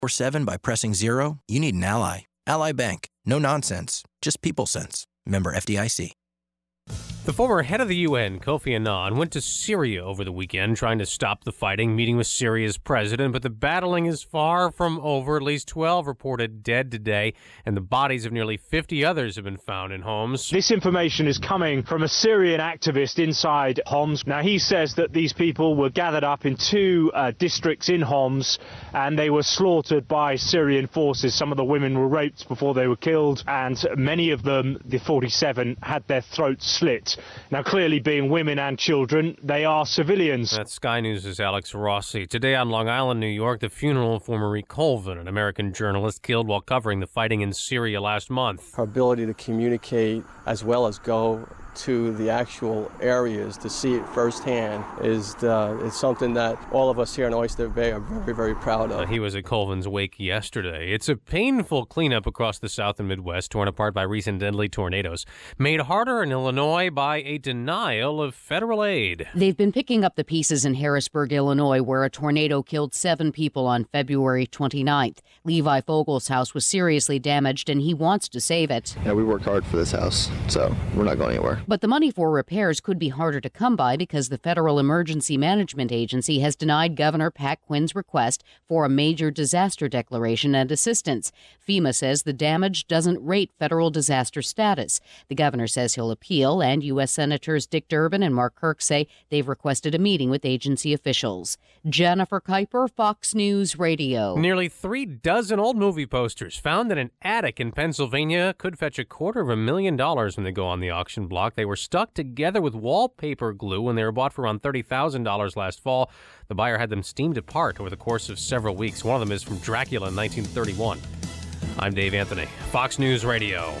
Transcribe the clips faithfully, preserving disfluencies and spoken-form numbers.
Or seven by pressing zero, you need an Ally. Ally Bank. No nonsense. Just people sense. Member F D I C. The former head of the U N, Kofi Annan, went to Syria over the weekend trying to stop the fighting, meeting with Syria's president, but the battling is far from over. At least twelve reported dead today, and the bodies of nearly fifty others have been found in Homs. This information is coming from a Syrian activist inside Homs. Now, he says that these people were gathered up in two uh, districts in Homs, and they were slaughtered by Syrian forces. Some of the women were raped before they were killed, and many of them, the forty-seven, had their throats slit. Now, clearly being women and children, they are civilians. That's Sky News' Alex Rossi. Today on Long Island, New York, the funeral of Marie Colvin, an American journalist killed while covering the fighting in Syria last month. Her ability to communicate as well as go to the actual areas to see it firsthand is uh, is something that all of us here in Oyster Bay are very, very proud of. Uh, he was at Colvin's wake yesterday. It's a painful cleanup across the South and Midwest, torn apart by recent deadly tornadoes, made harder in Illinois by a denial of federal aid. They've been picking up the pieces in Harrisburg, Illinois, where a tornado killed seven people on February twenty-ninth. Levi Fogel's house was seriously damaged, and he wants to save it. Yeah, we worked hard for this house, so we're not going anywhere. But the money for repairs could be harder to come by because the Federal Emergency Management Agency has denied Governor Pat Quinn's request for a major disaster declaration and assistance. FEMA says the damage doesn't rate federal disaster status. The governor says he'll appeal, and U S Senators Dick Durbin and Mark Kirk say they've requested a meeting with agency officials. Jennifer Kuiper, Fox News Radio. Nearly three dozen old movie posters found in an attic in Pennsylvania could fetch a quarter of a million dollars when they go on the auction block. They were stuck together with wallpaper glue when they were bought for around thirty thousand dollars last fall. The buyer had them steamed apart over the course of several weeks. One of them is from Dracula in nineteen thirty-one. I'm Dave Anthony, Fox News Radio.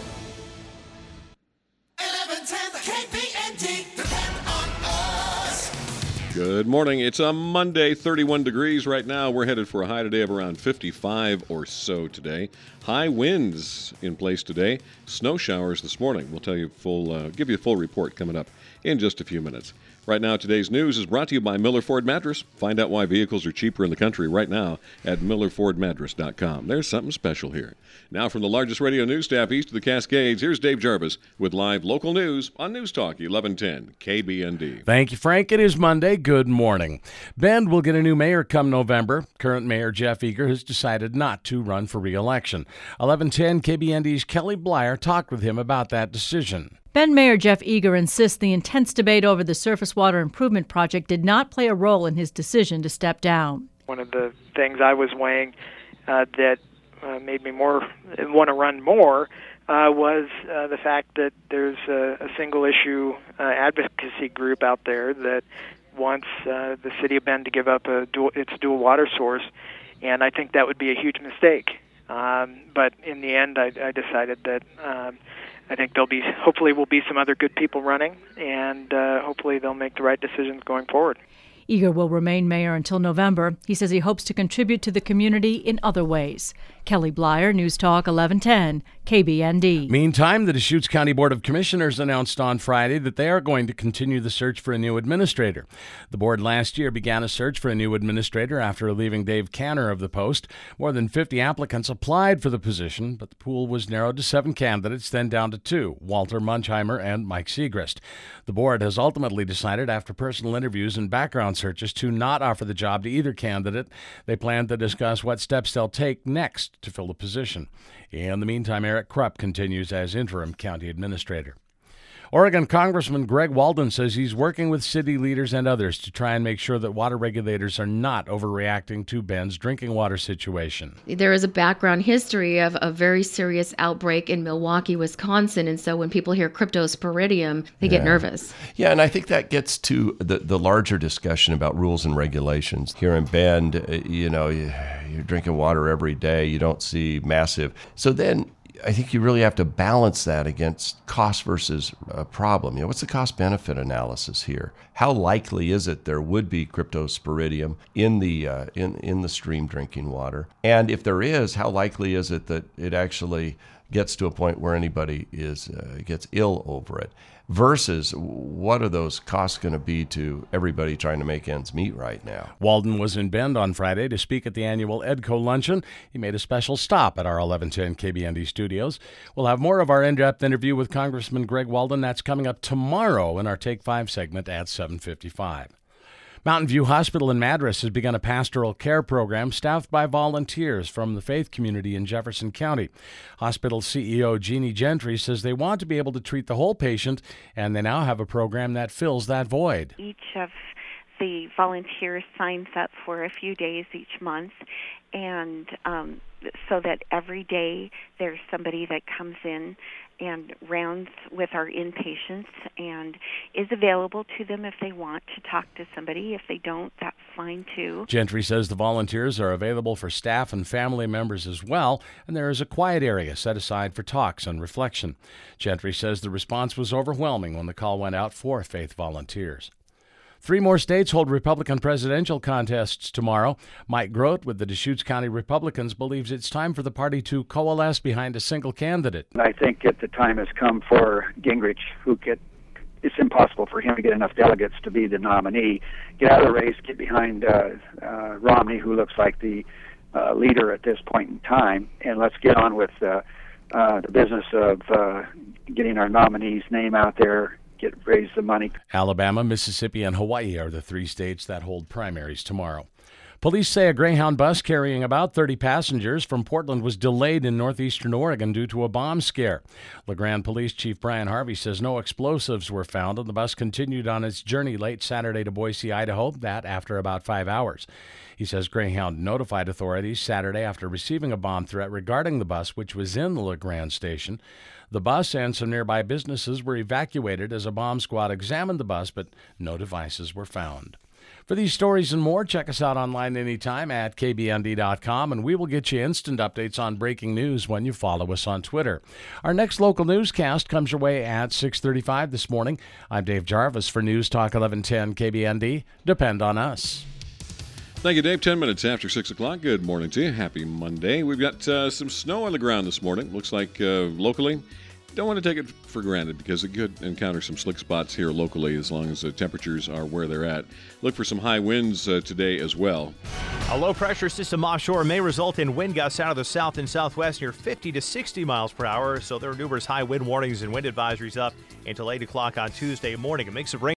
eleven ten K B N D, depend on us. Good morning. It's a Monday, thirty-one degrees right now. We're headed for a high today of around fifty-five or so today. High winds in place today. Snow showers this morning. We'll tell you full, uh, give you a full report coming up in just a few minutes. Right now, today's news is brought to you by Miller Ford Mattress. Find out why vehicles are cheaper in the country right now at Miller Ford Mattress dot com. There's something special here. Now from the largest radio news staff east of the Cascades, here's Dave Jarvis with live local news on News Talk eleven ten K B N D. Thank you, Frank. It is Monday. Good morning. Bend will get a new mayor come November. Current Mayor Jeff Eager has decided not to run for re-election. eleven ten K B N D's Kelly Blyer talked with him about that decision. Bend Mayor Jeff Eager insists the intense debate over the surface water improvement project did not play a role in his decision to step down. One of the things I was weighing uh, that uh, made me more want to run more uh, was uh, the fact that there's a, a single issue uh, advocacy group out there that wants uh, the city of Bend to give up a dual, its dual water source, and I think that would be a huge mistake. Um, but in the end, I, I decided that um, I think there'll be, hopefully will be some other good people running, and uh, hopefully they'll make the right decisions going forward. Eager will remain mayor until November. He says he hopes to contribute to the community in other ways. Kelly Blyer, News Talk eleven ten, K B N D. Meantime, the Deschutes County Board of Commissioners announced on Friday that they are going to continue the search for a new administrator. The board last year began a search for a new administrator after relieving Dave Canner of the post. More than fifty applicants applied for the position, but the pool was narrowed to seven candidates, then down to two, Walter Munchheimer and Mike Segrist. The board has ultimately decided, after personal interviews and background searches, to not offer the job to either candidate. They plan to discuss what steps they'll take next to fill the position. In the meantime, Eric Krupp continues as interim county administrator. Oregon Congressman Greg Walden says he's working with city leaders and others to try and make sure that water regulators are not overreacting to Bend's drinking water situation. There is a background history of a very serious outbreak in Milwaukee, Wisconsin, and so when people hear cryptosporidium, they yeah. get nervous. Yeah, and I think that gets to the, the larger discussion about rules and regulations. Here in Bend, you know, you're drinking water every day. You don't see massive. So then I think you really have to balance that against cost versus a problem. You know, what's the cost-benefit analysis here? How likely is it there would be cryptosporidium in the uh, in in the stream drinking water? And if there is, how likely is it that it actually gets to a point where anybody is uh, gets ill over it, versus what are those costs going to be to everybody trying to make ends meet right now. Walden was in Bend on Friday to speak at the annual EDCO luncheon. He made a special stop at our eleven ten K B N D studios. We'll have more of our in-depth interview with Congressman Greg Walden. That's coming up tomorrow in our Take Five segment at seven fifty-five. Mountain View Hospital in Madras has begun a pastoral care program staffed by volunteers from the faith community in Jefferson County. Hospital C E O Jeannie Gentry says they want to be able to treat the whole patient, and they now have a program that fills that void. Each of the volunteers signs up for a few days each month, and um, so that every day there's somebody that comes in and rounds with our inpatients and is available to them if they want to talk to somebody. If they don't, that's fine too. Gentry says the volunteers are available for staff and family members as well, and there is a quiet area set aside for talks and reflection. Gentry says the response was overwhelming when the call went out for faith volunteers. Three more states hold Republican presidential contests tomorrow. Mike Grote with the Deschutes County Republicans believes it's time for the party to coalesce behind a single candidate. I think that the time has come for Gingrich, who get, it's impossible for him to get enough delegates to be the nominee. Get out of the race, get behind uh, uh, Romney, who looks like the uh, leader at this point in time, and let's get on with uh, uh, the business of uh, getting our nominee's name out there. Get raise the money. Alabama, Mississippi, and Hawaii are the three states that hold primaries tomorrow. Police say a Greyhound bus carrying about thirty passengers from Portland was delayed in northeastern Oregon due to a bomb scare. LeGrand Police Chief Brian Harvey says no explosives were found, and the bus continued on its journey late Saturday to Boise, Idaho, that after about five hours. He says Greyhound notified authorities Saturday after receiving a bomb threat regarding the bus, which was in the LeGrand station. The bus and some nearby businesses were evacuated as a bomb squad examined the bus, but no devices were found. For these stories and more, check us out online anytime at K B N D dot com, and we will get you instant updates on breaking news when you follow us on Twitter. Our next local newscast comes your way at six thirty-five this morning. I'm Dave Jarvis for News Talk eleven ten K B N D. Depend on us. Thank you, Dave. Ten minutes after six o'clock. Good morning to you. Happy Monday. We've got uh, some snow on the ground this morning. Looks like uh, locally. Don't want to take it for granted because it could encounter some slick spots here locally as long as the temperatures are where they're at. Look for some high winds uh, today as well. A low-pressure system offshore may result in wind gusts out of the south and southwest near fifty to sixty miles per hour, so there are numerous high wind warnings and wind advisories up until eight o'clock on Tuesday morning. A mix of rain